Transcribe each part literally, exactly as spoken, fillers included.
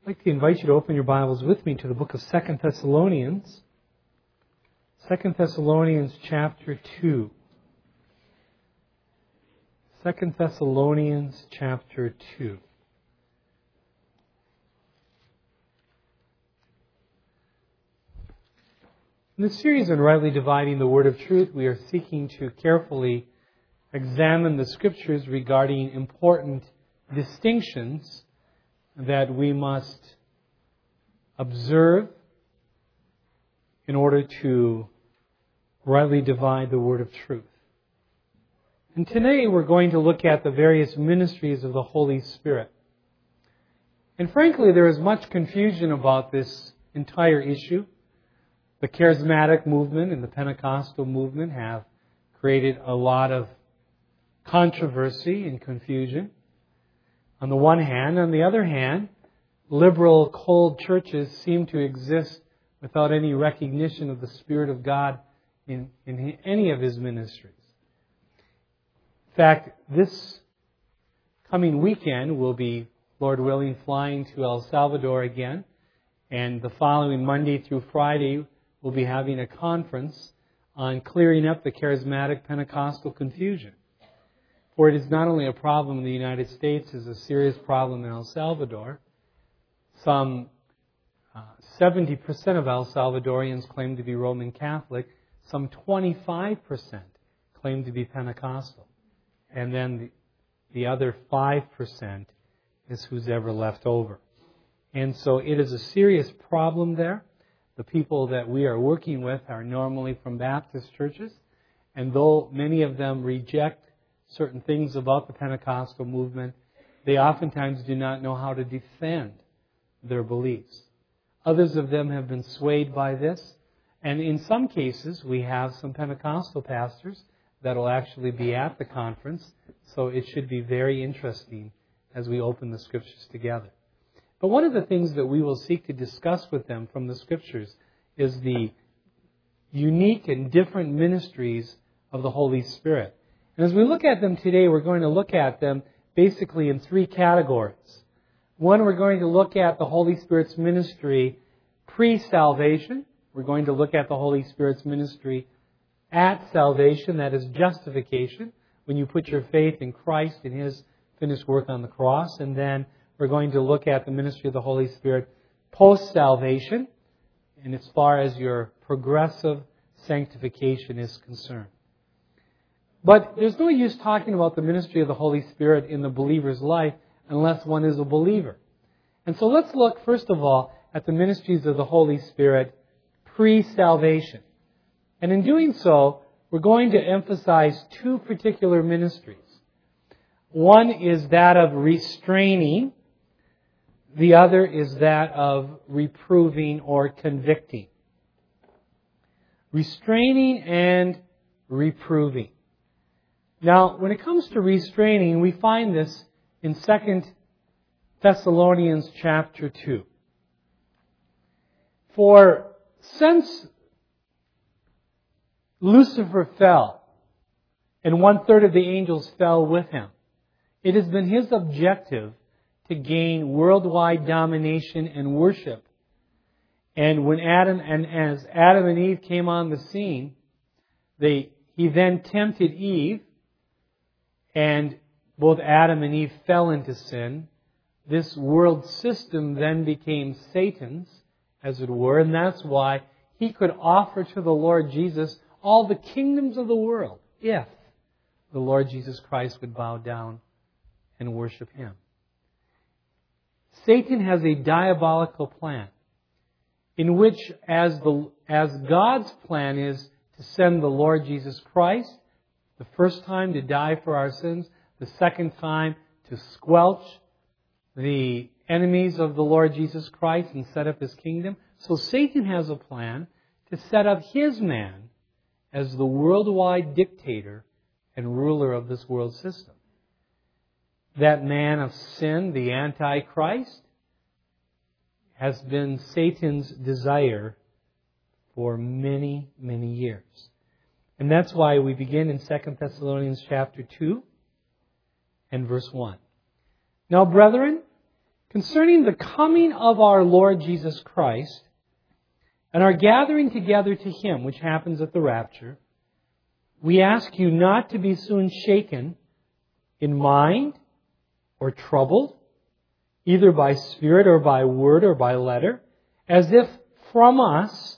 I'd like to invite you to open your Bibles with me to the book of Second Thessalonians. Second Thessalonians chapter two. Second Thessalonians chapter two. In this series on rightly dividing the word of truth, we are seeking to carefully examine the Scriptures regarding important distinctions that we must observe in order to rightly divide the word of truth. And today we're going to look at the various ministries of the Holy Spirit. And frankly, there is much confusion about this entire issue. The charismatic movement and the Pentecostal movement have created a lot of controversy and confusion. On the one hand, on the other hand, liberal, cold churches seem to exist without any recognition of the Spirit of God in, in any of His ministries. In fact, this coming weekend we'll be, Lord willing, flying to El Salvador again, and the following Monday through Friday we'll be having a conference on clearing up the charismatic Pentecostal confusion. For it is not only a problem in the United States, it is a serious problem in El Salvador. Some uh, seventy percent of El Salvadorians claim to be Roman Catholic. Some twenty-five percent claim to be Pentecostal. And then the, the other five percent is who's ever left over. And so it is a serious problem there. The people that we are working with are normally from Baptist churches. And though many of them reject certain things about the Pentecostal movement, they oftentimes do not know how to defend their beliefs. Others of them have been swayed by this, and in some cases we have some Pentecostal pastors that will actually be at the conference, so it should be very interesting as we open the Scriptures together. But one of the things that we will seek to discuss with them from the Scriptures is the unique and different ministries of the Holy Spirit. And as we look at them today, we're going to look at them basically in three categories. One, we're going to look at the Holy Spirit's ministry pre-salvation. We're going to look at the Holy Spirit's ministry at salvation, that is justification, when you put your faith in Christ and His finished work on the cross. And then we're going to look at the ministry of the Holy Spirit post-salvation, and as far as your progressive sanctification is concerned. But there's no use talking about the ministry of the Holy Spirit in the believer's life unless one is a believer. And so let's look, first of all, at the ministries of the Holy Spirit pre-salvation. And in doing so, we're going to emphasize two particular ministries. One is that of restraining. The other is that of reproving or convicting. Restraining and reproving. Now, when it comes to restraining, we find this in Second Thessalonians chapter two. For since Lucifer fell, and one-third of the angels fell with him, it has been his objective to gain worldwide domination and worship. And when Adam and as Adam and Eve came on the scene, they he then tempted Eve, and both Adam and Eve fell into sin. This world system then became Satan's, as it were, and that's why he could offer to the Lord Jesus all the kingdoms of the world if the Lord Jesus Christ would bow down and worship Him. Satan has a diabolical plan in which, as the as God's plan is to send the Lord Jesus Christ, the first time to die for our sins, the second time to squelch the enemies of the Lord Jesus Christ and set up His kingdom. So Satan has a plan to set up his man as the worldwide dictator and ruler of this world system. That man of sin, the Antichrist, has been Satan's desire for many, many years. And that's why we begin in Second Thessalonians chapter two and verse one. Now, brethren, concerning the coming of our Lord Jesus Christ and our gathering together to Him, which happens at the rapture, we ask you not to be soon shaken in mind or troubled, either by spirit or by word or by letter, as if from us,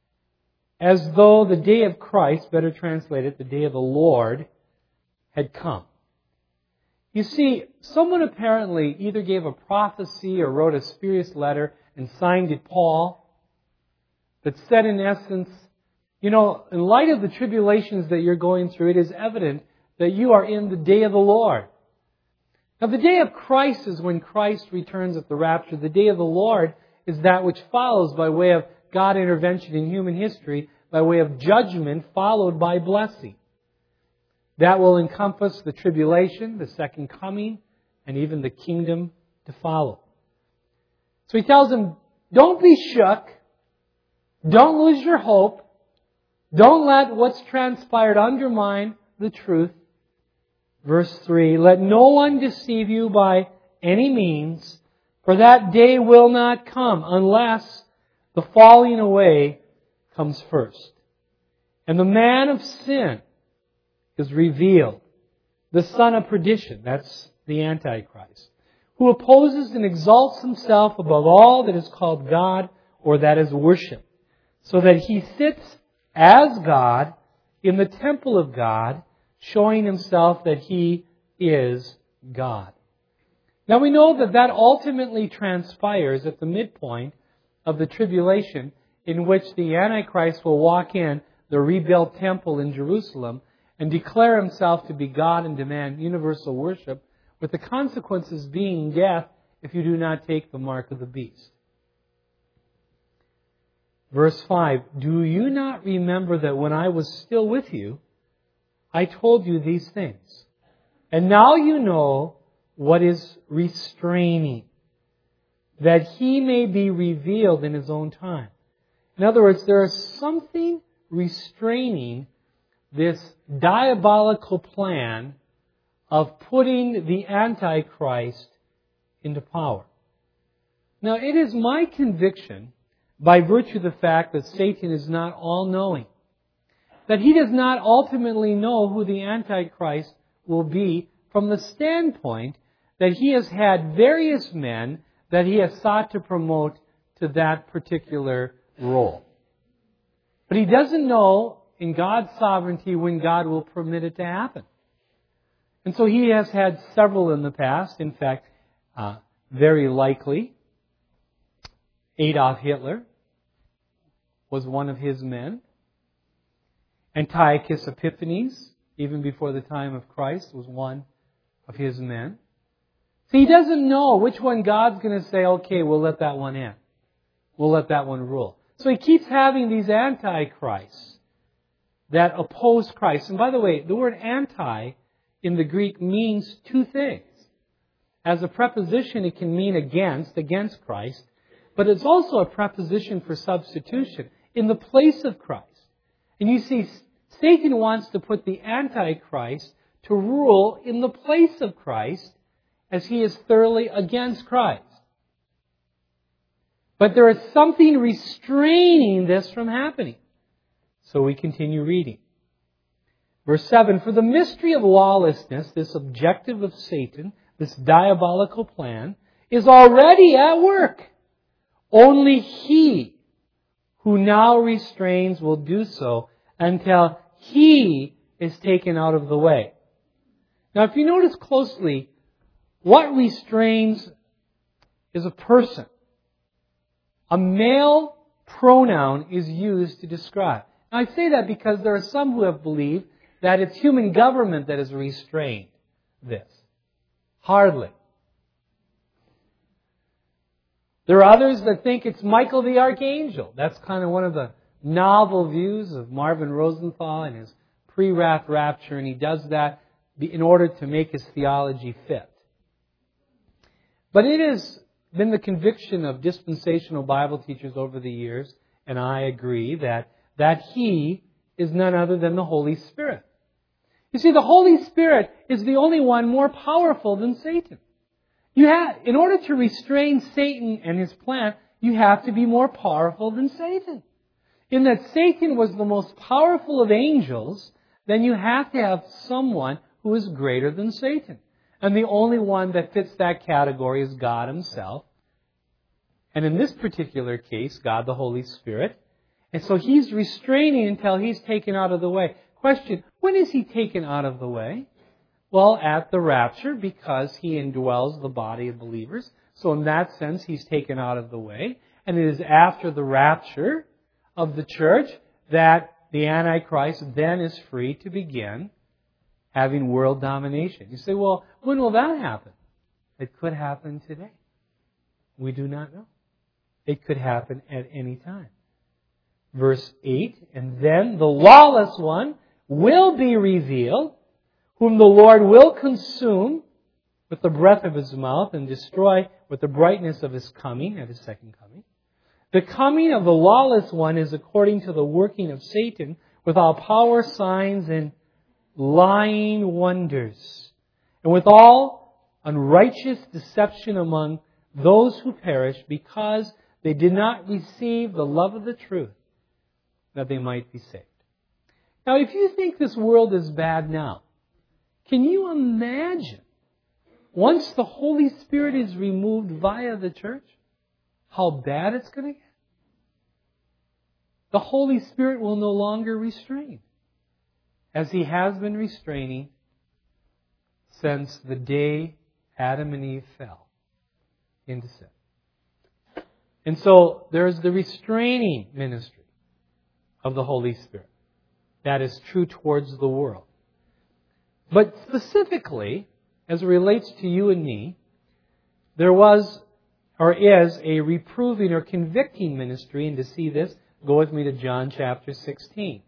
as though the day of Christ, better translated, the day of the Lord, had come. You see, someone apparently either gave a prophecy or wrote a spurious letter and signed it Paul, that said in essence, you know, in light of the tribulations that you're going through, it is evident that you are in the day of the Lord. Now, the day of Christ is when Christ returns at the rapture. The day of the Lord is that which follows by way of God intervention in human history, by way of judgment followed by blessing. That will encompass the tribulation, the second coming, and even the kingdom to follow. So he tells them, don't be shook. Don't lose your hope. Don't let what's transpired undermine the truth. Verse three, let no one deceive you by any means, for that day will not come unless the falling away comes first. And the man of sin is revealed, the son of perdition, that's the Antichrist, who opposes and exalts himself above all that is called God or that is worshipped, so that he sits as God in the temple of God, showing himself that he is God. Now we know that that ultimately transpires at the midpoint of the tribulation, in which the Antichrist will walk in the rebuilt temple in Jerusalem and declare himself to be God and demand universal worship, with the consequences being death if you do not take the mark of the beast. Verse five, do you not remember that when I was still with you, I told you these things? And now you know what is restraining, that He may be revealed in His own time. In other words, there is something restraining this diabolical plan of putting the Antichrist into power. Now, it is my conviction, by virtue of the fact that Satan is not all-knowing, that he does not ultimately know who the Antichrist will be, from the standpoint that he has had various men that he has sought to promote to that particular role. But he doesn't know in God's sovereignty when God will permit it to happen. And so he has had several in the past. In fact, uh, very likely, Adolf Hitler was one of his men. Antiochus Epiphanes, even before the time of Christ, was one of his men. So he doesn't know which one God's going to say, okay, we'll let that one in. We'll let that one rule. So he keeps having these antichrists that oppose Christ. And by the way, the word anti in the Greek means two things. As a preposition, it can mean against, against Christ, but it's also a preposition for substitution, in the place of Christ. And you see, Satan wants to put the Antichrist to rule in the place of Christ, as he is thoroughly against Christ. But there is something restraining this from happening. So we continue reading. Verse seven, for the mystery of lawlessness, this objective of Satan, this diabolical plan, is already at work. Only he who now restrains will do so until he is taken out of the way. Now, if you notice closely, what restrains is a person. A male pronoun is used to describe. Now, I say that because there are some who have believed that it's human government that has restrained this. Hardly. There are others that think it's Michael the Archangel. That's kind of one of the novel views of Marvin Rosenthal and his pre-wrath rapture, and he does that in order to make his theology fit. But it has been the conviction of dispensational Bible teachers over the years, and I agree, that, that he is none other than the Holy Spirit. You see, the Holy Spirit is the only one more powerful than Satan. You have, in order to restrain Satan and his plan, you have to be more powerful than Satan. In that Satan was the most powerful of angels, then you have to have someone who is greater than Satan. And the only one that fits that category is God Himself. And in this particular case, God the Holy Spirit. And so He's restraining until He's taken out of the way. Question, when is He taken out of the way? Well, at the rapture, because He indwells the body of believers. So in that sense, He's taken out of the way. And it is after the rapture of the church that the Antichrist then is free to begin having world domination. You say, well, when will that happen? It could happen today. We do not know. It could happen at any time. Verse eight, and then the lawless one will be revealed, whom the Lord will consume with the breath of His mouth and destroy with the brightness of His coming, at His second coming. The coming of the lawless one is according to the working of Satan with all power, signs, and lying wonders, and with all unrighteous deception among those who perish, because they did not receive the love of the truth, that they might be saved. Now, if you think this world is bad now, can you imagine, once the Holy Spirit is removed via the church, how bad it's going to get? The Holy Spirit will no longer restrain, as He has been restraining since the day Adam and Eve fell into sin. And so there's the restraining ministry of the Holy Spirit. That is true towards the world. But specifically, as it relates to you and me, there was or is a reproving or convicting ministry. And to see this, go with me to John chapter sixteen.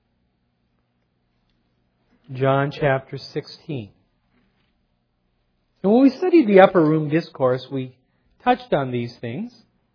John chapter sixteen. And when we studied the Upper Room Discourse, we touched on these things.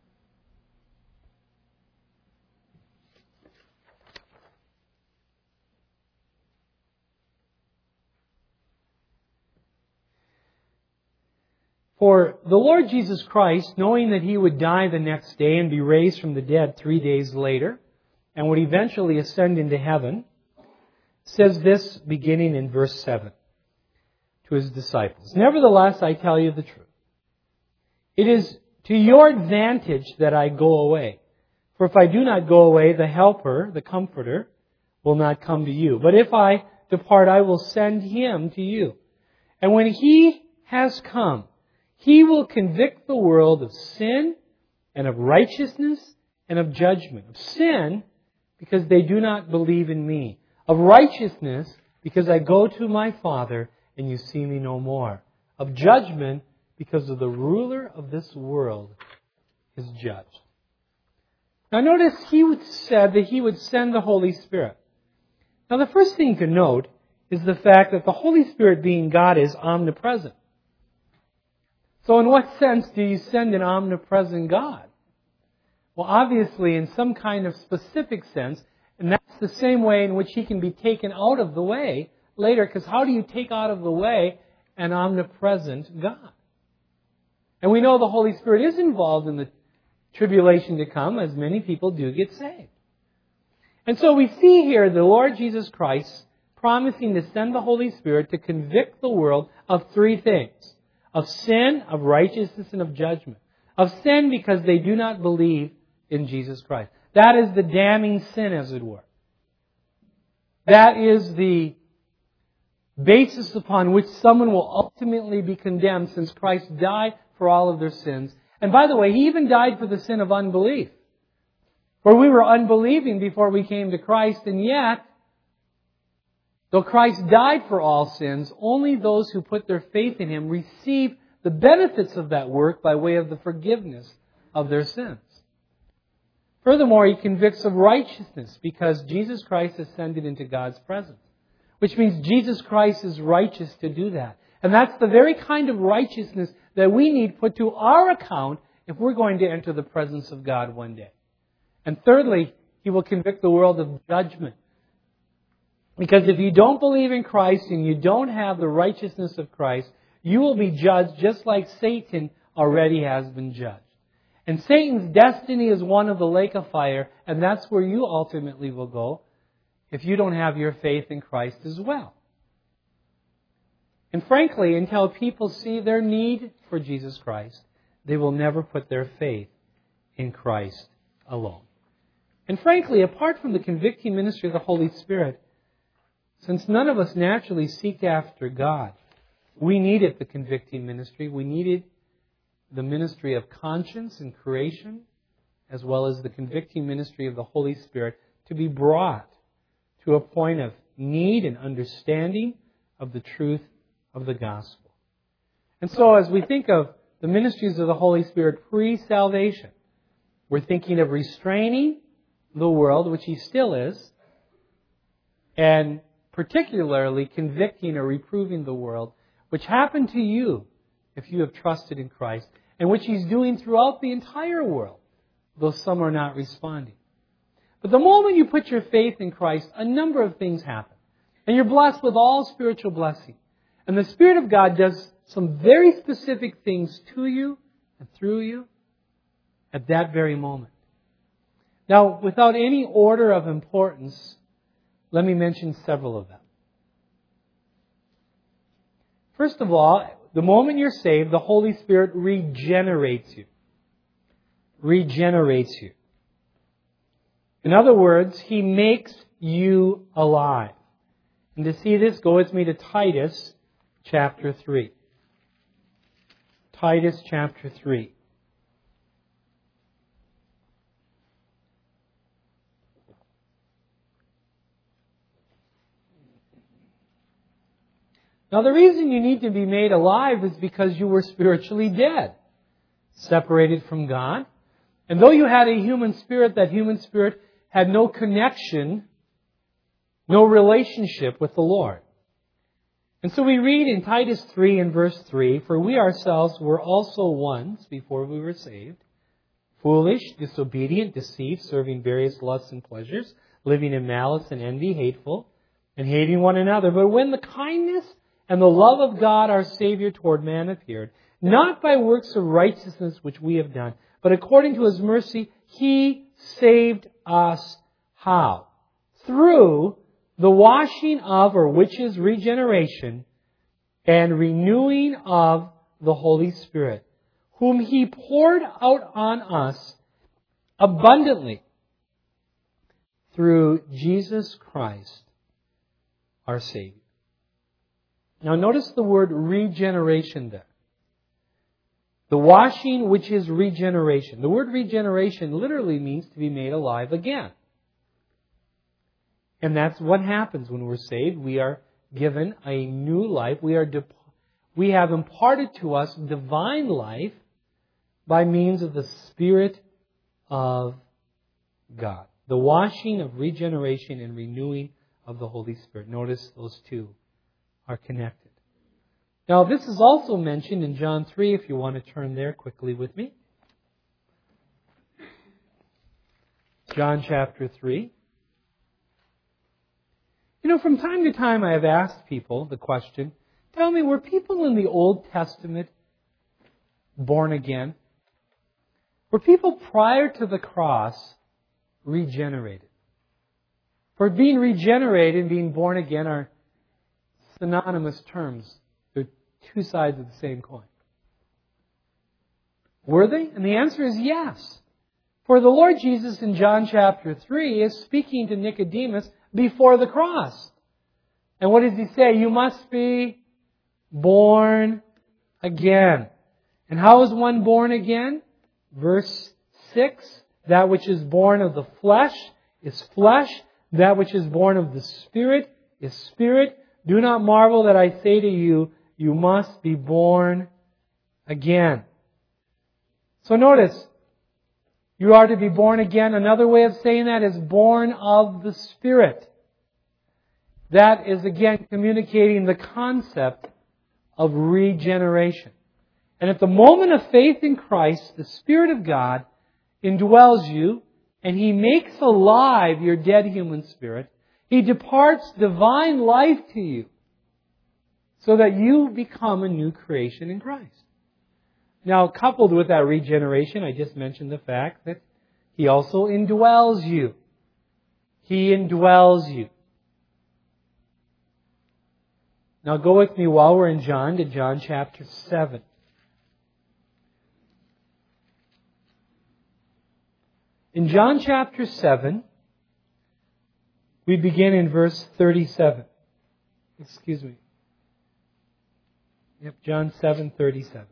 For the Lord Jesus Christ, knowing that He would die the next day and be raised from the dead three days later, and would eventually ascend into heaven, says this beginning in verse seven to His disciples. Nevertheless, I tell you the truth. It is to your advantage that I go away. For if I do not go away, the Helper, the Comforter, will not come to you. But if I depart, I will send Him to you. And when He has come, He will convict the world of sin and of righteousness and of judgment. Of sin, because they do not believe in Me. Of righteousness, because I go to My Father and you see Me no more. Of judgment, because of the ruler of this world is judged. Now notice He said that He would send the Holy Spirit. Now the first thing to note is the fact that the Holy Spirit, being God, is omnipresent. So in what sense do you send an omnipresent God? Well, obviously in some kind of specific sense, and that's the same way in which He can be taken out of the way later, because how do you take out of the way an omnipresent God? And we know the Holy Spirit is involved in the tribulation to come, as many people do get saved. And so we see here the Lord Jesus Christ promising to send the Holy Spirit to convict the world of three things. Of sin, of righteousness, and of judgment. Of sin because they do not believe in Jesus Christ. That is the damning sin, as it were. That is the basis upon which someone will ultimately be condemned, since Christ died for all of their sins. And by the way, He even died for the sin of unbelief. For we were unbelieving before we came to Christ, and yet, though Christ died for all sins, only those who put their faith in Him receive the benefits of that work by way of the forgiveness of their sins. Furthermore, He convicts of righteousness because Jesus Christ ascended into God's presence, which means Jesus Christ is righteous to do that. And that's the very kind of righteousness that we need put to our account if we're going to enter the presence of God one day. And thirdly, He will convict the world of judgment. Because if you don't believe in Christ and you don't have the righteousness of Christ, You will be judged just like Satan already has been judged. And Satan's destiny is one of the lake of fire, and that's where you ultimately will go if you don't have your faith in Christ as well. And frankly, until people see their need for Jesus Christ, they will never put their faith in Christ alone. And frankly, apart from the convicting ministry of the Holy Spirit, since none of us naturally seek after God, we needed the convicting ministry. We needed the ministry of conscience and creation, as well as the convicting ministry of the Holy Spirit, to be brought to a point of need and understanding of the truth of the gospel. And so as we think of the ministries of the Holy Spirit pre-salvation, we're thinking of restraining the world, which He still is, and particularly convicting or reproving the world, which happened to you if you have trusted in Christ, and which He's doing throughout the entire world, though some are not responding. But the moment you put your faith in Christ, a number of things happen. And you're blessed with all spiritual blessing. And the Spirit of God does some very specific things to you and through you at that very moment. Now, without any order of importance, let me mention several of them. First of all, the moment you're saved, the Holy Spirit regenerates you. Regenerates you. In other words, He makes you alive. And to see this, go with me to Titus chapter three. Titus chapter three. Now, the reason you need to be made alive is because you were spiritually dead, separated from God. And though you had a human spirit, that human spirit had no connection, no relationship with the Lord. And so we read in Titus three and verse three, "For we ourselves were also once, before we were saved, foolish, disobedient, deceived, serving various lusts and pleasures, living in malice and envy, hateful, and hating one another. But when the kindness and the love of God our Savior toward man appeared, not by works of righteousness which we have done, but according to His mercy, He saved us." How? Through the washing of, or which is regeneration, and renewing of the Holy Spirit, whom He poured out on us abundantly through Jesus Christ, our Savior. Now notice the word regeneration there. The washing, which is regeneration. The word regeneration literally means to be made alive again. And that's what happens when we're saved. We are given a new life. We are de- we have imparted to us divine life by means of the Spirit of God. The washing of regeneration and renewing of the Holy Spirit. Notice those two are connected. Now, this is also mentioned in John three, if you want to turn there quickly with me. John chapter three. You know, from time to time I have asked people the question, tell me, were people in the Old Testament born again? Were people prior to the cross regenerated? For being regenerated and being born again are synonymous terms. They're two sides of the same coin. Were they? And the answer is yes. For the Lord Jesus in John chapter three is speaking to Nicodemus before the cross. And what does He say? You must be born again. And how is one born again? Verse six, that which is born of the flesh is flesh. That which is born of the Spirit is spirit. Do not marvel that I say to you, you must be born again. So notice, you are to be born again. Another way of saying that is born of the Spirit. That is again communicating the concept of regeneration. And at the moment of faith in Christ, the Spirit of God indwells you, and He makes alive your dead human spirit. He departs divine life to you. so that you become a new creation in Christ. Now, coupled with that regeneration, I just mentioned the fact that He also indwells you. He indwells you. Now go with me while we're in John to John chapter seven. In John chapter seven, we begin in verse thirty-seven. Excuse me. Yep, John seven thirty-seven.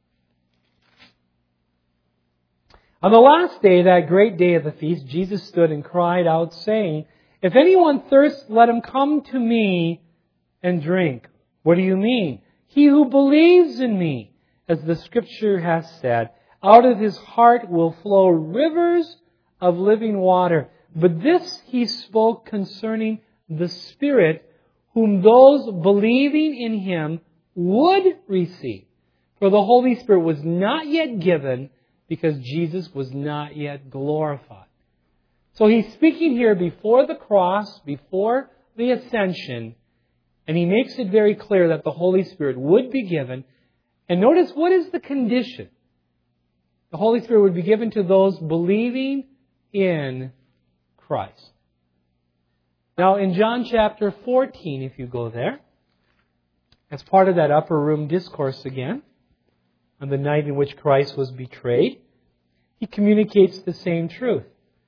On the last day, that great day of the feast, Jesus stood and cried out, saying, "If anyone thirsts, let him come to me and drink." What do you mean? He who believes in me, as the Scripture has said, out of his heart will flow rivers of living water. But this he spoke concerning the Spirit, whom those believing in Him would receive. For the Holy Spirit was not yet given, because Jesus was not yet glorified. So He's speaking here before the cross, before the ascension, and He makes it very clear that the Holy Spirit would be given. And notice, what is the condition? The Holy Spirit would be given to those believing in Christ. Now, in John chapter fourteen, if you go there, as part of that upper room discourse again, on the night in which Christ was betrayed, He communicates the same truth.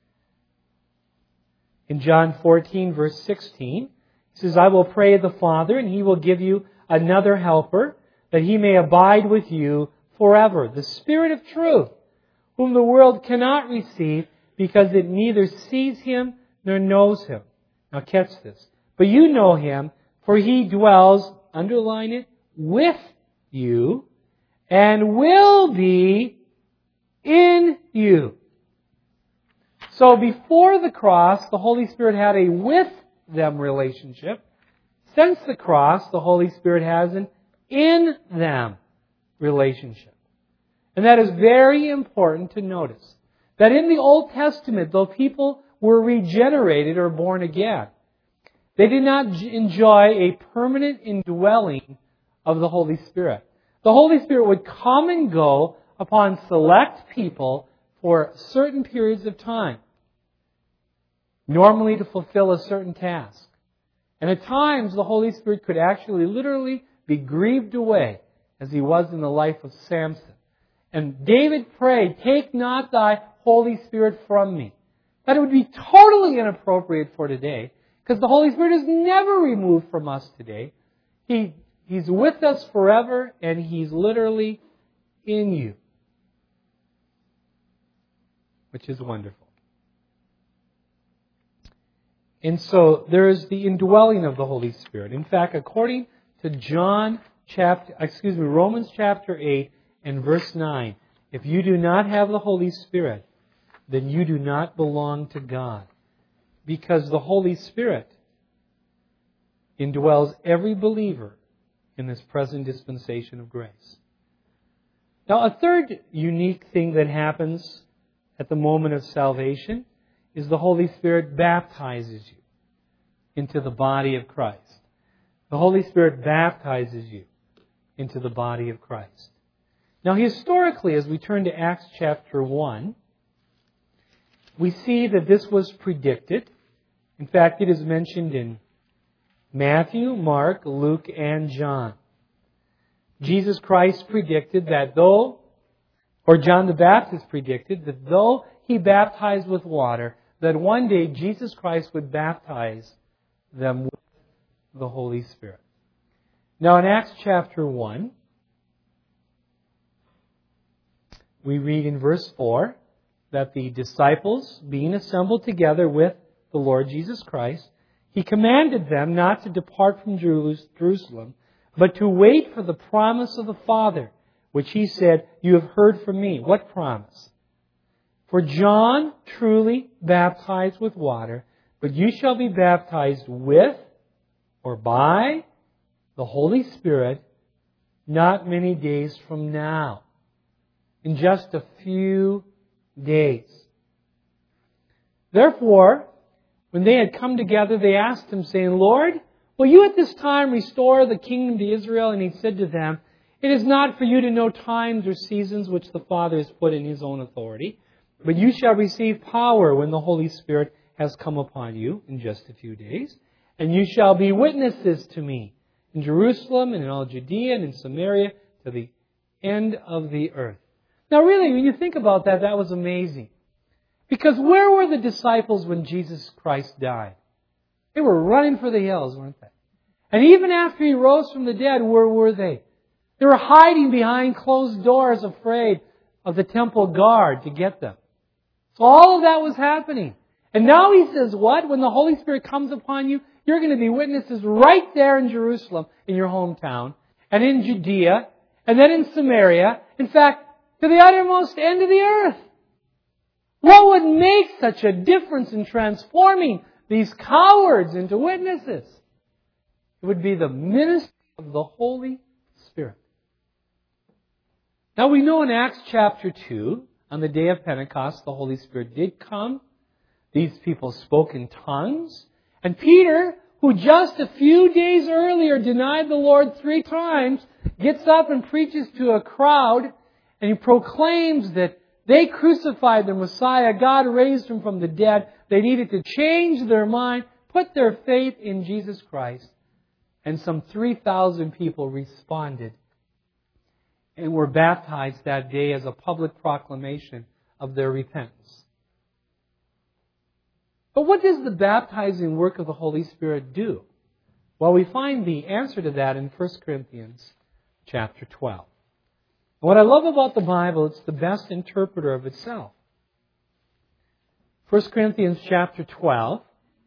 In John fourteen, verse sixteen, He says, "I will pray the Father, and He will give you another helper, that He may abide with you forever, the Spirit of truth, whom the world cannot receive, because it neither sees Him nor knows Him." Now catch this. "But you know Him, for He dwells," underline it, "with you, and will be in you." So before the cross, the Holy Spirit had a with them relationship. Since the cross, the Holy Spirit has an in them relationship. And that is very important to notice. That in the Old Testament, though people were regenerated or born again, they did not enjoy a permanent indwelling of the Holy Spirit. The Holy Spirit would come and go upon select people for certain periods of time, normally to fulfill a certain task. And at times, the Holy Spirit could actually literally be grieved away, as he was in the life of Samson. And David prayed, "Take not thy Holy Spirit from me." That would be totally inappropriate for today, because the Holy Spirit is never removed from us today. He, he's with us forever, and He's literally in you, which is wonderful. And so there is the indwelling of the Holy Spirit. In fact, according to John chapter, excuse me, Romans chapter eight and verse nine, if you do not have the Holy Spirit, then you do not belong to God, because the Holy Spirit indwells every believer in this present dispensation of grace. Now, a third unique thing that happens at the moment of salvation is the Holy Spirit baptizes you into the body of Christ. The Holy Spirit baptizes you into the body of Christ. Now, historically, as we turn to Acts chapter one, we see that this was predicted. In fact, it is mentioned in Matthew, Mark, Luke, and John. Jesus Christ predicted that though, or John the Baptist predicted that though He baptized with water, that one day Jesus Christ would baptize them with the Holy Spirit. Now in Acts chapter one, we read in verse four that the disciples, being assembled together with the Lord Jesus Christ, He commanded them not to depart from Jerusalem, but to wait for the promise of the Father, which He said, "You have heard from me." What promise? "For John truly baptized with water, but you shall be baptized with," or by, "the Holy Spirit not many days from now." In just a few days. Therefore, when they had come together, they asked Him, saying, "Lord, will you at this time restore the kingdom to Israel? And he said to them, it is not for you to know times or seasons which the Father has put in His own authority, but you shall receive power when the Holy Spirit has come upon you in just a few days. And you shall be witnesses to me in Jerusalem and in all Judea and in Samaria to the end of the earth. Now really, when you think about that, that was amazing. Because where were the disciples when Jesus Christ died? They were running for the hills, weren't they? And even after He rose from the dead, where were they? They were hiding behind closed doors, afraid of the temple guard to get them. So all of that was happening. And now He says what? When the Holy Spirit comes upon you, you're going to be witnesses right there in Jerusalem, in your hometown, and in Judea, and then in Samaria, in fact, to the uttermost end of the earth. What would make such a difference in transforming these cowards into witnesses? It would be the ministry of the Holy Spirit. Now we know in Acts chapter two, on the day of Pentecost, the Holy Spirit did come. These people spoke in tongues. And Peter, who just a few days earlier denied the Lord three times, gets up and preaches to a crowd, and he proclaims that they crucified the Messiah. God raised Him from the dead. They needed to change their mind, put their faith in Jesus Christ. And some three thousand people responded and were baptized that day as a public proclamation of their repentance. But what does the baptizing work of the Holy Spirit do? Well, we find the answer to that in First Corinthians chapter twelve. And what I love about the Bible, it's the best interpreter of itself. First Corinthians chapter twelve.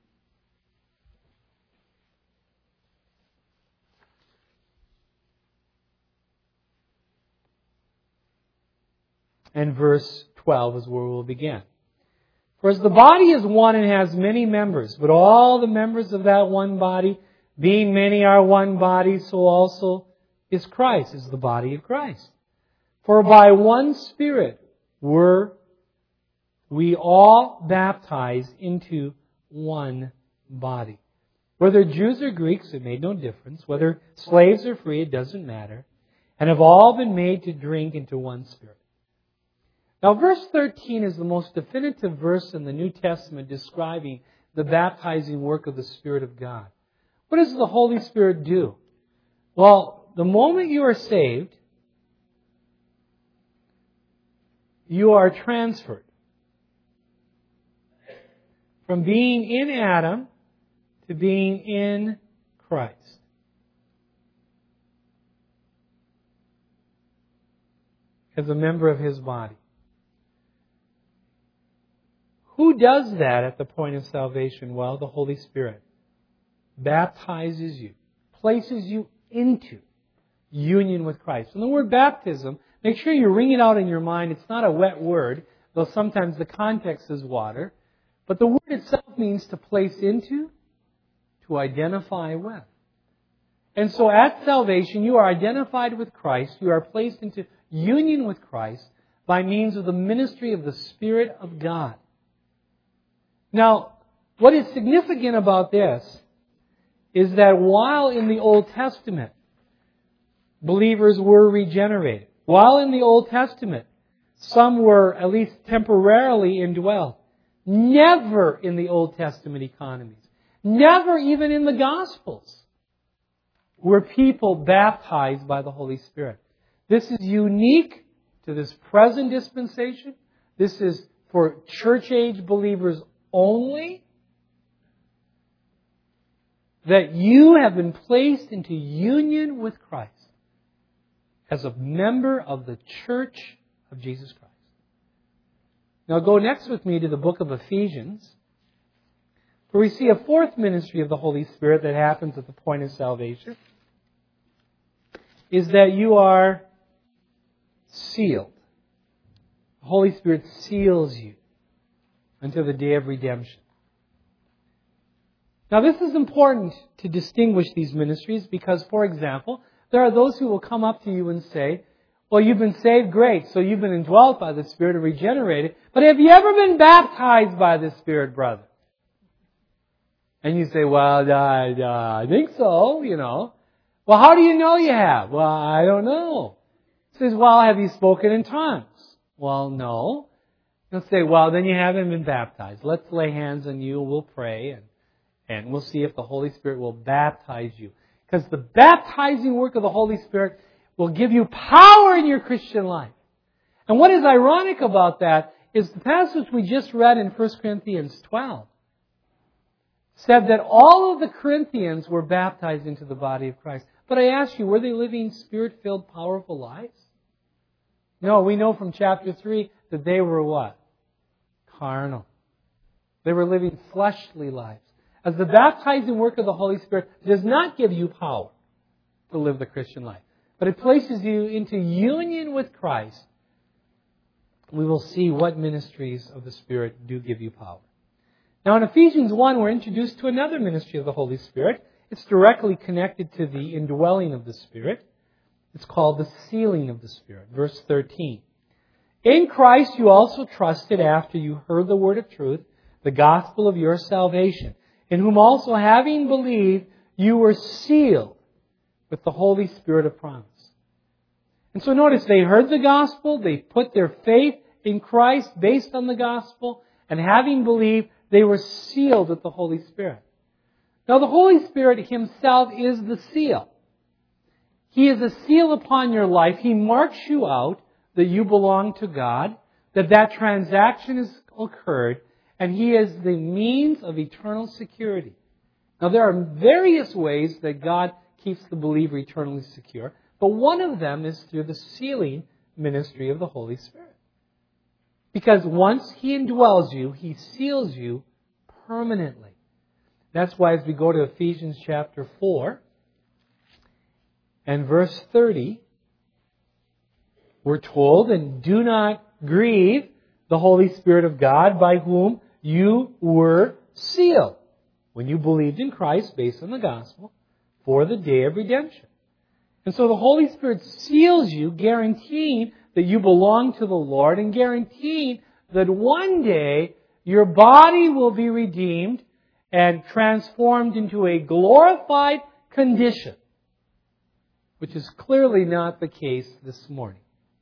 And verse twelve is where we'll begin. For as the body is one and has many members, but all the members of that one body, being many, are one body, so also is Christ, is the body of Christ. For by one Spirit were we all baptized into one body. Whether Jews or Greeks, it made no difference. Whether slaves or free, it doesn't matter. And have all been made to drink into one Spirit. Now, verse thirteen is the most definitive verse in the New Testament describing the baptizing work of the Spirit of God. What does the Holy Spirit do? Well, the moment you are saved, you are transferred from being in Adam to being in Christ. As a member of His body. Who does that at the point of salvation? Well, the Holy Spirit baptizes you, places you into union with Christ. And the word baptism, make sure you ring it out in your mind. It's not a wet word, though sometimes the context is water. But the word itself means to place into, to identify with. And so at salvation, you are identified with Christ. You are placed into union with Christ by means of the ministry of the Spirit of God. Now, what is significant about this is that while in the Old Testament, believers were regenerated, while in the Old Testament, some were at least temporarily indwelt, never in the Old Testament economies, never even in the Gospels, were people baptized by the Holy Spirit. This is unique to this present dispensation. This is for church-age believers only, that you have been placed into union with Christ as a member of the Church of Jesus Christ. Now go next with me to the book of Ephesians, where we see a fourth ministry of the Holy Spirit that happens at the point of salvation, is that you are sealed. The Holy Spirit seals you until the day of redemption. Now this is important to distinguish these ministries because, for example, there are those who will come up to you and say, well, you've been saved, great, so you've been indwelt by the Spirit or regenerated, but have you ever been baptized by the Spirit, brother? And you say, well, I, uh, I think so, you know. Well, how do you know you have? Well, I don't know. He says, well, have you spoken in tongues? Well, no. He'll say, well, then you haven't been baptized. Let's lay hands on you, we'll pray, and, and we'll see if the Holy Spirit will baptize you. Because the baptizing work of the Holy Spirit will give you power in your Christian life. And what is ironic about that is the passage we just read in First Corinthians twelve said that all of the Corinthians were baptized into the body of Christ. But I ask you, were they living Spirit-filled, powerful lives? No, we know from chapter three that they were what? Carnal. They were living fleshly lives. As the baptizing work of the Holy Spirit does not give you power to live the Christian life, but it places you into union with Christ, we will see what ministries of the Spirit do give you power. Now in Ephesians one, we're introduced to another ministry of the Holy Spirit. It's directly connected to the indwelling of the Spirit. It's called the sealing of the Spirit. Verse thirteen. In Christ you also trusted after you heard the word of truth, the gospel of your salvation, in whom also having believed, you were sealed with the Holy Spirit of promise. And so notice, they heard the gospel, they put their faith in Christ based on the gospel, and having believed, they were sealed with the Holy Spirit. Now the Holy Spirit Himself is the seal. He is a seal upon your life. He marks you out that you belong to God, that that transaction has occurred, and He is the means of eternal security. Now there are various ways that God keeps the believer eternally secure, but one of them is through the sealing ministry of the Holy Spirit. Because once He indwells you, He seals you permanently. That's why as we go to Ephesians chapter four and verse thirty, we're told, and do not grieve the Holy Spirit of God, by whom you were sealed when you believed in Christ based on the gospel for the day of redemption. And so the Holy Spirit seals you, guaranteeing that you belong to the Lord and guaranteeing that one day your body will be redeemed and transformed into a glorified condition, which is clearly not the case this morning.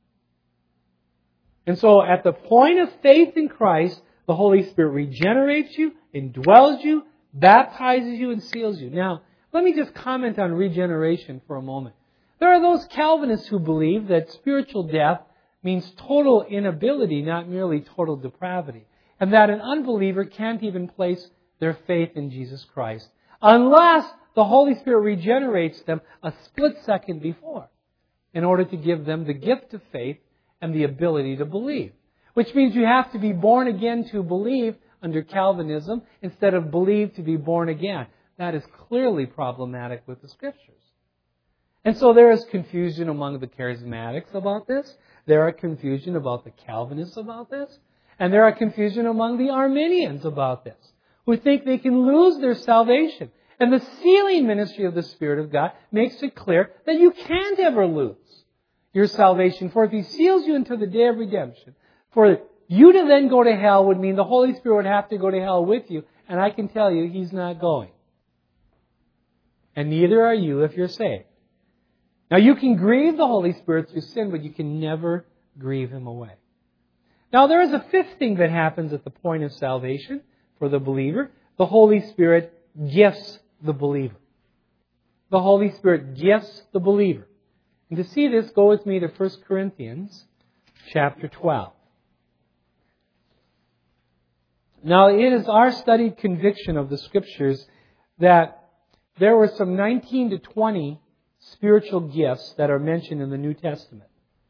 And so at the point of faith in Christ, the Holy Spirit regenerates you, indwells you, baptizes you, and seals you. Now, let me just comment on regeneration for a moment. There are those Calvinists who believe that spiritual death means total inability, not merely total depravity, and that an unbeliever can't even place their faith in Jesus Christ unless the Holy Spirit regenerates them a split second before in order to give them the gift of faith and the ability to believe. Which means you have to be born again to believe under Calvinism instead of believe to be born again. That is clearly problematic with the Scriptures. And so there is confusion among the charismatics about this. There are confusion about the Calvinists about this. And there are confusion among the Arminians about this, who think they can lose their salvation. And the sealing ministry of the Spirit of God makes it clear that you can't ever lose your salvation. For if He seals you until the day of redemption, for you to then go to hell would mean the Holy Spirit would have to go to hell with you. And I can tell you, He's not going. And neither are you if you're saved. Now you can grieve the Holy Spirit through sin, but you can never grieve Him away. Now there is a fifth thing that happens at the point of salvation for the believer. The Holy Spirit gifts the believer. The Holy Spirit gifts the believer. And to see this, go with me to First Corinthians chapter twelve. Now it is our studied conviction of the Scriptures that there were some nineteen to twenty spiritual gifts that are mentioned in the New Testament.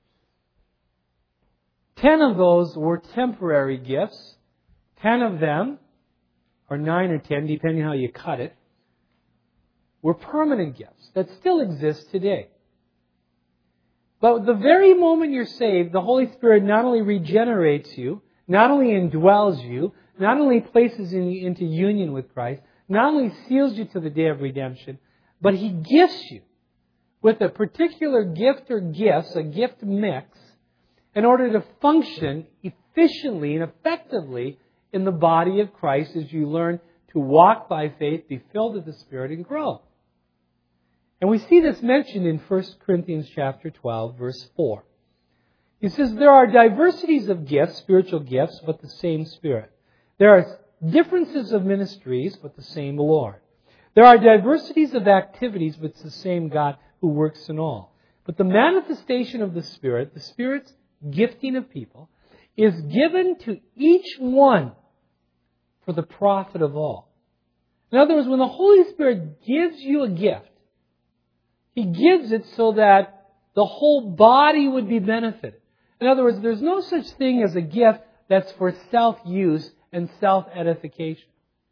Ten of those were temporary gifts. Ten of them, or nine or ten, depending on how you cut it, were permanent gifts that still exist today. But the very moment you're saved, the Holy Spirit not only regenerates you, not only indwells you, not only places you into union with Christ, not only seals you to the day of redemption, but He gifts you with a particular gift or gifts, a gift mix, in order to function efficiently and effectively in the body of Christ as you learn to walk by faith, be filled with the Spirit, and grow. And we see this mentioned in First Corinthians chapter twelve, verse four. He says, there are diversities of gifts, spiritual gifts, but the same Spirit. There are differences of ministries, but the same Lord. There are diversities of activities, but it's the same God who works in all. But the manifestation of the Spirit, the Spirit's gifting of people, is given to each one for the profit of all. In other words, when the Holy Spirit gives you a gift, He gives it so that the whole body would be benefited. In other words, there's no such thing as a gift that's for self-use and self-edification.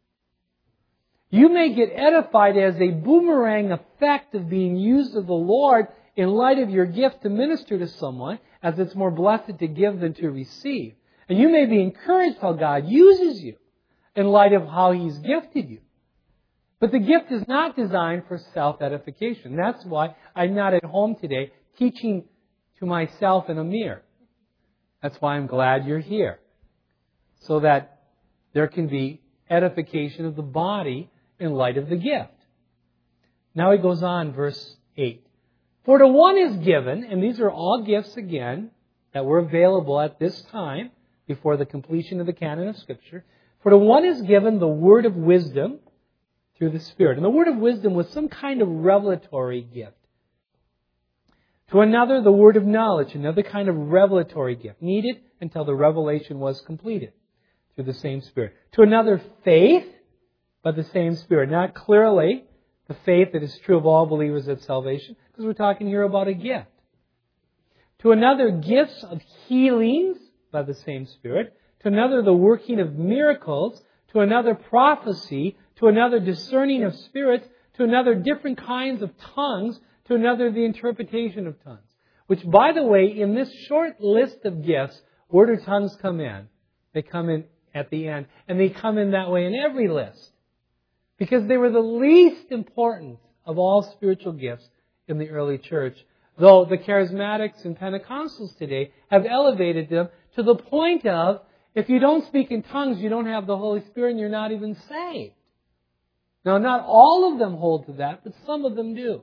You may get edified as a boomerang effect of being used of the Lord in light of your gift to minister to someone, as it's more blessed to give than to receive. And you may be encouraged how God uses you in light of how He's gifted you. But the gift is not designed for self-edification. That's why I'm not at home today teaching to myself in a mirror. That's why I'm glad you're here. So that there can be edification of the body in light of the gift. Now he goes on, verse eight. For to one is given, and these are all gifts again that were available at this time before the completion of the canon of Scripture. For to one is given the word of wisdom through the Spirit. And the word of wisdom was some kind of revelatory gift. To another, the word of knowledge, another kind of revelatory gift, needed until the revelation was completed through the same Spirit. To another, faith by the same Spirit. Not clearly the faith that is true of all believers at salvation, because we're talking here about a gift. To another, gifts of healings by the same Spirit. To another, the working of miracles. To another, prophecy. To another, discerning of spirits. To another, different kinds of tongues. To another, the interpretation of tongues. Which, by the way, in this short list of gifts, where do tongues come in? They come in at the end. And they come in that way in every list. Because they were the least important of all spiritual gifts in the early church. Though the charismatics and Pentecostals today have elevated them to the point of, if you don't speak in tongues, you don't have the Holy Spirit and you're not even saved. Now, not all of them hold to that, but some of them do.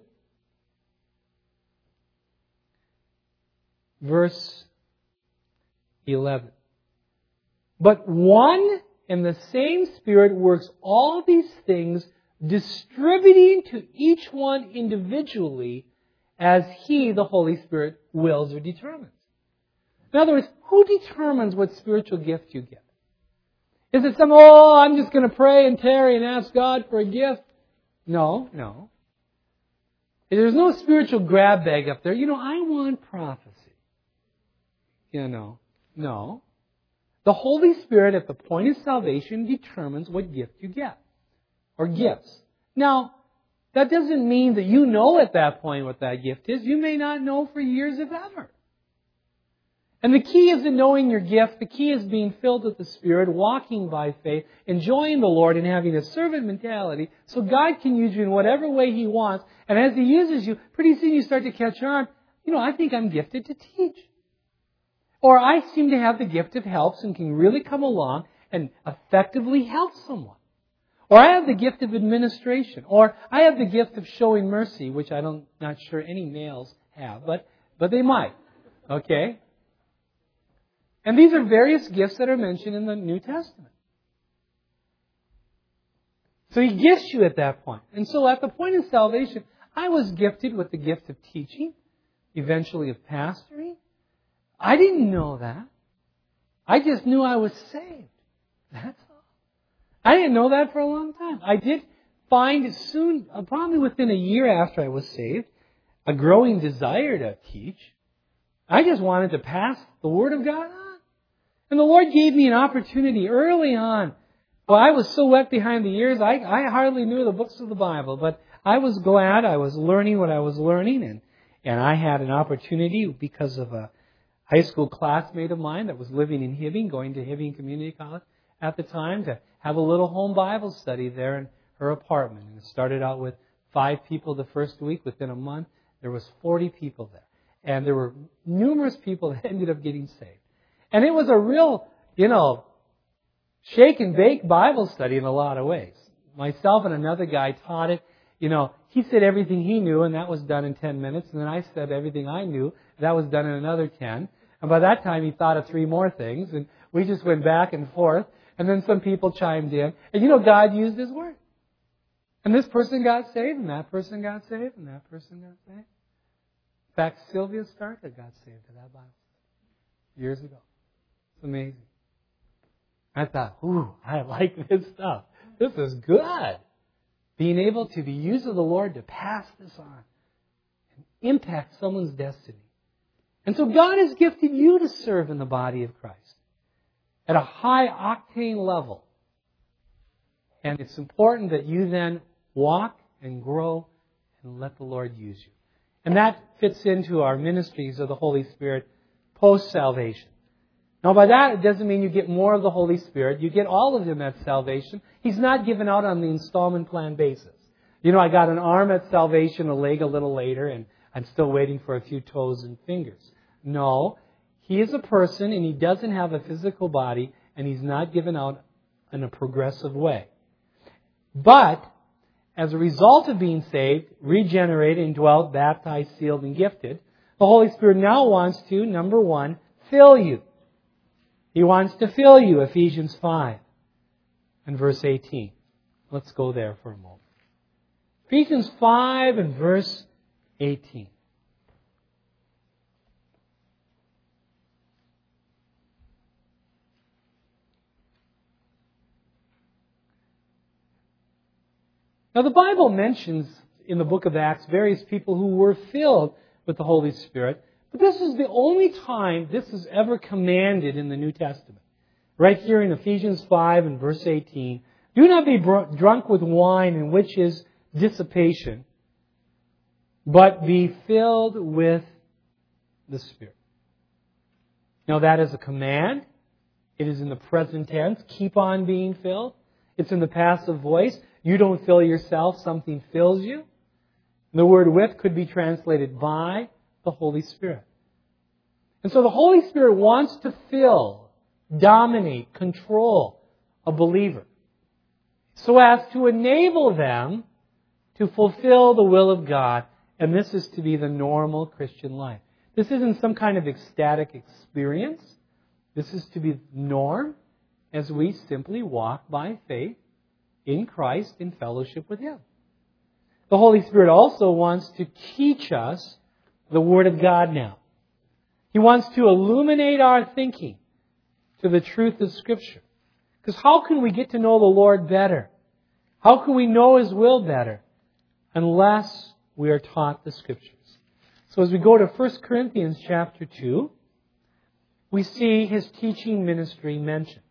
Verse eleven. But one and the same Spirit works all these things, distributing to each one individually as He, the Holy Spirit, wills or determines. In other words, who determines what spiritual gift you get? Is it some, oh, I'm just going to pray and tarry and ask God for a gift? No, no. There's no spiritual grab bag up there. You know, I want prophecy. You know, no. The Holy Spirit at the point of salvation determines what gift you get. Or gifts. Now, that doesn't mean that you know at that point what that gift is. You may not know for years if ever. And the key isn't knowing your gift. The key is being filled with the Spirit, walking by faith, enjoying the Lord, and having a servant mentality so God can use you in whatever way He wants. And as He uses you, pretty soon you start to catch on. You know, I think I'm gifted to teach. Or I seem to have the gift of helps and can really come along and effectively help someone. Or I have the gift of administration. Or I have the gift of showing mercy, which I don't, not sure any males have, but, but they might. Okay? And these are various gifts that are mentioned in the New Testament. So He gifts you at that point. And so at the point of salvation, I was gifted with the gift of teaching, eventually of pastoring. I didn't know that. I just knew I was saved. That's all. I didn't know that for a long time. I did find soon, probably within a year after I was saved, a growing desire to teach. I just wanted to pass the Word of God on. And the Lord gave me an opportunity early on. Well, I was so wet behind the ears, I, I hardly knew the books of the Bible. But I was glad I was learning what I was learning. And, and I had an opportunity because of a high school classmate of mine that was living in Hibbing, going to Hibbing Community College at the time, to have a little home Bible study there in her apartment. And it started out with five people the first week. Within a month, there was forty people there. And there were numerous people that ended up getting saved. And it was a real, you know, shake and bake Bible study in a lot of ways. myself and another guy taught it. You know, he said everything he knew, and that was done in ten minutes. And then I said everything I knew, that was done in another ten. And by that time, he thought of three more things. And we just went back and forth. And then some people chimed in. And you know, God used His Word. And this person got saved, and that person got saved, and that person got saved. In fact, Sylvia Starka got saved to that Bible years ago. It's amazing. I thought, ooh, I like this stuff. This is good. Being able to be used of the Lord to pass this on and impact someone's destiny. And so God has gifted you to serve in the body of Christ at a high octane level. And it's important that you then walk and grow and let the Lord use you. And that fits into our ministries of the Holy Spirit post-salvation. Now by that, it doesn't mean you get more of the Holy Spirit. You get all of Him at salvation. He's not given out on the installment plan basis. You know, I got an arm at salvation, a leg a little later, and I'm still waiting for a few toes and fingers. No, He is a person and He doesn't have a physical body, and He's not given out in a progressive way. But as a result of being saved, regenerated, indwelt, baptized, sealed, and gifted, the Holy Spirit now wants to, number one, fill you. He wants to fill you, Ephesians five and verse eighteen. Let's go there for a moment. Ephesians five and verse eighteen. Now the Bible mentions in the book of Acts various people who were filled with the Holy Spirit. But this is the only time this is ever commanded in the New Testament. Right here in Ephesians five and verse eighteen. Do not be drunk with wine, in which is dissipation, but be filled with the Spirit. Now that is a command. It is in the present tense. Keep on being filled. It's in the passive voice. You don't fill yourself. Something fills you. The word with could be translated by the Holy Spirit. And so the Holy Spirit wants to fill, dominate, control a believer so as to enable them to fulfill the will of God. And this is to be the normal Christian life. This isn't some kind of ecstatic experience. This is to be the norm as we simply walk by faith in Christ in fellowship with Him. The Holy Spirit also wants to teach us the Word of God now. He wants to illuminate our thinking to the truth of Scripture. Because how can we get to know the Lord better? How can we know His will better? Unless we are taught the Scriptures. So as we go to First Corinthians chapter two, we see His teaching ministry mentioned.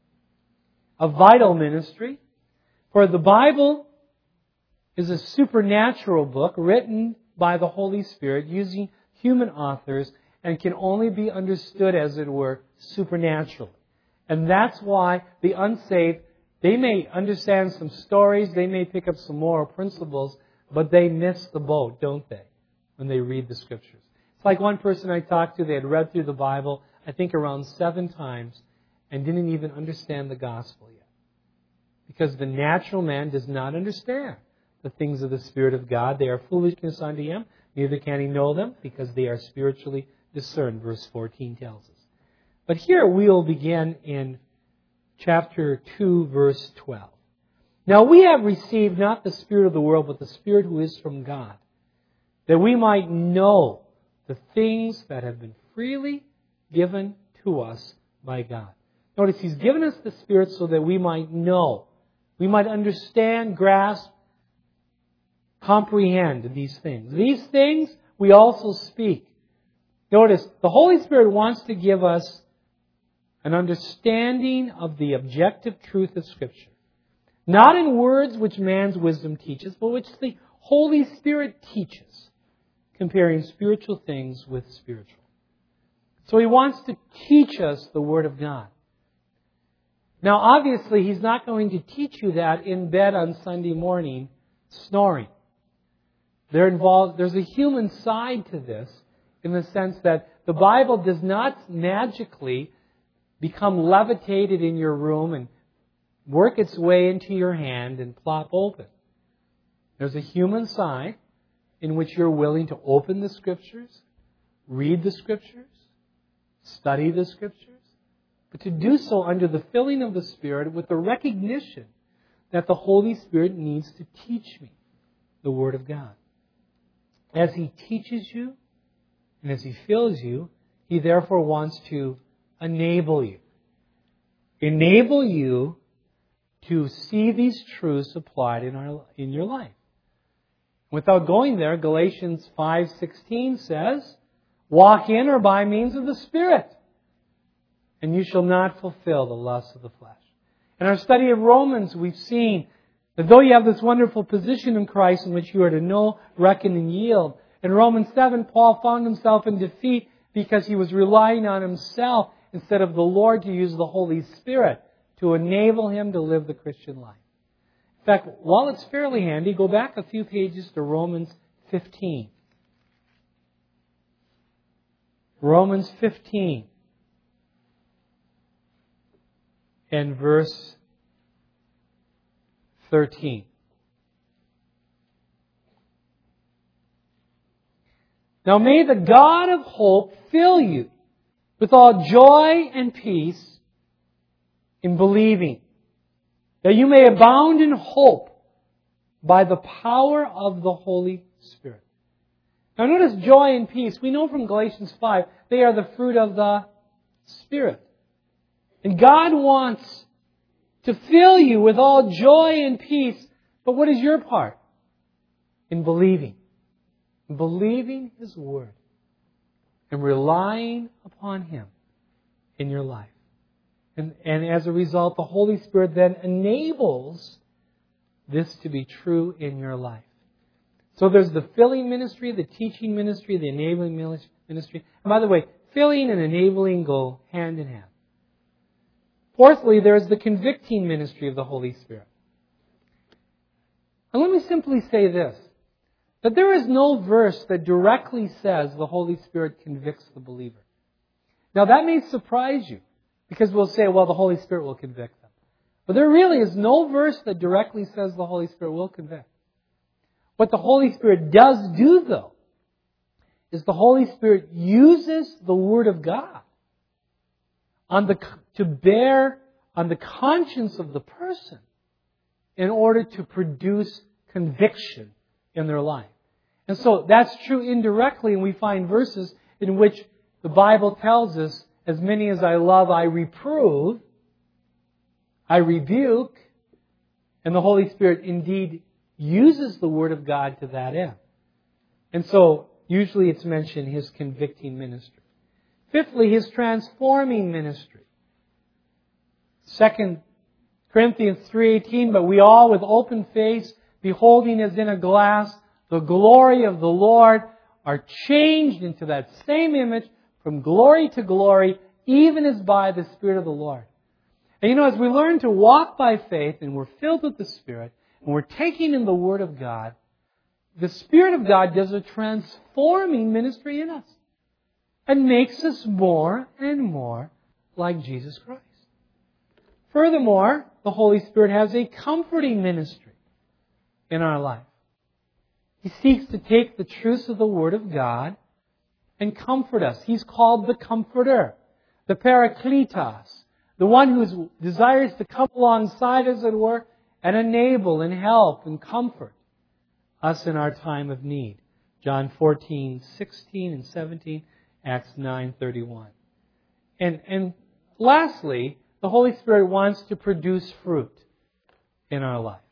A vital ministry. For the Bible is a supernatural book written by the Holy Spirit using human authors and can only be understood, as it were, supernaturally. And that's why the unsaved, they may understand some stories, they may pick up some moral principles, but they miss the boat, don't they, when they read the Scriptures. It's like one person I talked to, they had read through the Bible, I think around seven times, and didn't even understand the gospel yet. Because the natural man does not understand the things of the Spirit of God. They are foolishness unto him, neither can he know them, because they are spiritually discerned, verse fourteen tells us. But here we'll begin in chapter two, verse twelve. Now we have received not the spirit of the world, but the Spirit who is from God, that we might know the things that have been freely given to us by God. Notice He's given us the Spirit so that we might know, we might understand, grasp, comprehend these things. These things we also speak. Notice, the Holy Spirit wants to give us an understanding of the objective truth of Scripture. Not in words which man's wisdom teaches, but which the Holy Spirit teaches, comparing spiritual things with spiritual. So He wants to teach us the Word of God. Now, obviously, He's not going to teach you that in bed on Sunday morning, snoring. There involved, there's a human side to this, in the sense that the Bible does not magically become levitated in your room and work its way into your hand and plop open. There's a human side in which you're willing to open the Scriptures, read the Scriptures, study the Scriptures, but to do so under the filling of the Spirit with the recognition that the Holy Spirit needs to teach me the Word of God. As He teaches you and as He fills you, He therefore wants to enable you. Enable you to see these truths applied in our in your life. Without going there, Galatians five sixteen says, walk in or by means of the Spirit, and you shall not fulfill the lusts of the flesh. In our study of Romans, we've seen that though you have this wonderful position in Christ in which you are to know, reckon, and yield, in Romans seven, Paul found himself in defeat because he was relying on himself instead of the Lord to use the Holy Spirit to enable him to live the Christian life. In fact, while it's fairly handy, go back a few pages to Romans fifteen. Romans fifteen and verse thirteen. Now may the God of hope fill you with all joy and peace in believing, that you may abound in hope by the power of the Holy Spirit. Now notice joy and peace. We know from Galatians five, they are the fruit of the Spirit. And God wants to fill you with all joy and peace. But what is your part? In believing. In believing His Word. And relying upon Him in your life. And, and as a result, the Holy Spirit then enables this to be true in your life. So there's the filling ministry, the teaching ministry, the enabling ministry. And by the way, filling and enabling go hand in hand. Fourthly, there is the convicting ministry of the Holy Spirit. And let me simply say this, that there is no verse that directly says the Holy Spirit convicts the believer. Now that may surprise you, because we'll say, well, the Holy Spirit will convict them. But there really is no verse that directly says the Holy Spirit will convict. What the Holy Spirit does do, though, is the Holy Spirit uses the Word of God on the, to bear on the conscience of the person in order to produce conviction in their life. And so that's true indirectly, and we find verses in which the Bible tells us, as many as I love, I reprove, I rebuke, and the Holy Spirit indeed uses the Word of God to that end. And so, usually it's mentioned His convicting ministry. Fifthly, His transforming ministry. Second Corinthians three eighteen, but we all with open face, beholding as in a glass the glory of the Lord, are changed into that same image from glory to glory, even as by the Spirit of the Lord. And you know, as we learn to walk by faith and we're filled with the Spirit and we're taking in the Word of God, the Spirit of God does a transforming ministry in us and makes us more and more like Jesus Christ. Furthermore, the Holy Spirit has a comforting ministry in our life. He seeks to take the truths of the Word of God and comfort us. He's called the Comforter, the Parakletos, the one who desires to come alongside, as it were, and enable and help and comfort us in our time of need. John fourteen, sixteen and seventeen, Acts nine, thirty-one. And, and lastly, the Holy Spirit wants to produce fruit in our life.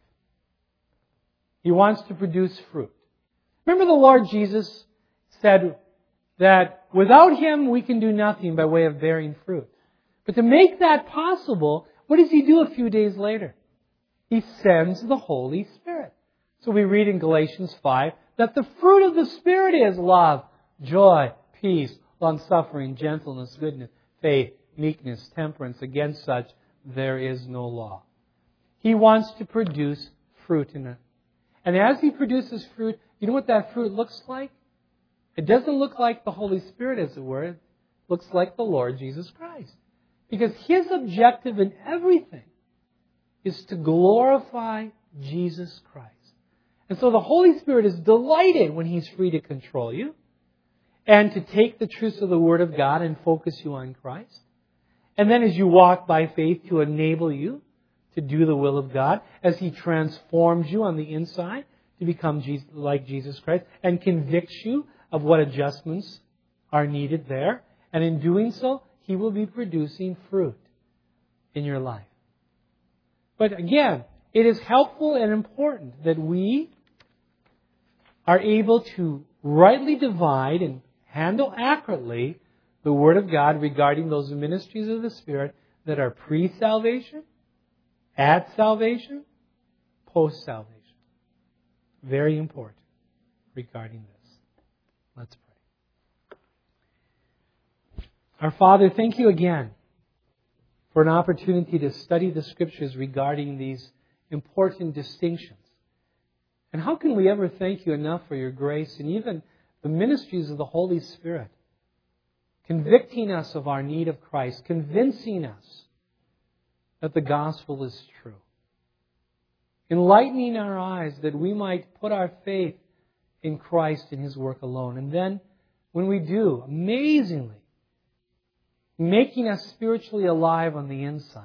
He wants to produce fruit. Remember the Lord Jesus said that without Him we can do nothing by way of bearing fruit. But to make that possible, what does He do a few days later? He sends the Holy Spirit. So we read in Galatians five that the fruit of the Spirit is love, joy, peace, long-suffering, gentleness, goodness, faith, meekness, temperance. Against such there is no law. He wants to produce fruit in us. And as He produces fruit, you know what that fruit looks like? It doesn't look like the Holy Spirit, as it were. It looks like the Lord Jesus Christ. Because His objective in everything is to glorify Jesus Christ. And so the Holy Spirit is delighted when He's free to control you and to take the truths of the Word of God and focus you on Christ. And then as you walk by faith, to enable you to do the will of God as He transforms you on the inside to become like Jesus Christ and convicts you of what adjustments are needed there. And in doing so, He will be producing fruit in your life. But again, it is helpful and important that we are able to rightly divide and handle accurately the Word of God regarding those ministries of the Spirit that are pre-salvation, at salvation, post-salvation. Very important regarding this. Let's pray. Our Father, thank you again for an opportunity to study the Scriptures regarding these important distinctions. And how can we ever thank you enough for your grace and even the ministries of the Holy Spirit, convicting us of our need of Christ, convincing us that the gospel is true, enlightening our eyes that we might put our faith in Christ and His work alone. And then, when we do, amazingly, making us spiritually alive on the inside,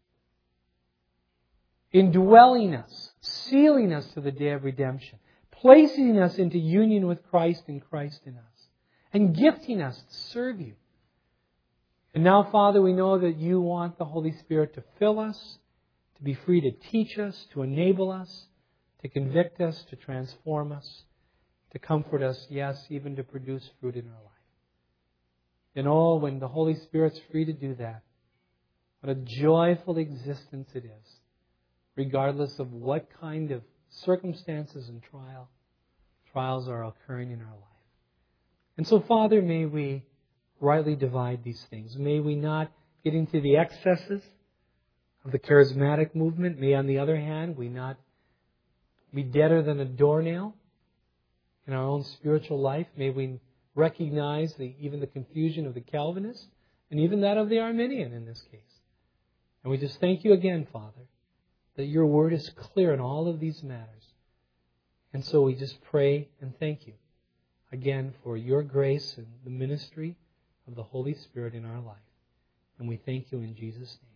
indwelling us, sealing us to the day of redemption, placing us into union with Christ and Christ in us, and gifting us to serve you. And now, Father, we know that you want the Holy Spirit to fill us, to be free to teach us, to enable us, to convict us, to transform us, to comfort us, yes, even to produce fruit in our life. And oh, when the Holy Spirit's free to do that, what a joyful existence it is, regardless of what kind of circumstances and trial, trials are occurring in our life. And so, Father, may we rightly divide these things. May we not get into the excesses of the charismatic movement. May, on the other hand, we not be deader than a doornail in our own spiritual life. May we recognize the, even the confusion of the Calvinist and even that of the Arminian in this case. And we just thank you again, Father, that your word is clear in all of these matters. And so we just pray and thank you again for your grace and the ministry of the Holy Spirit in our life. And we thank you in Jesus' name.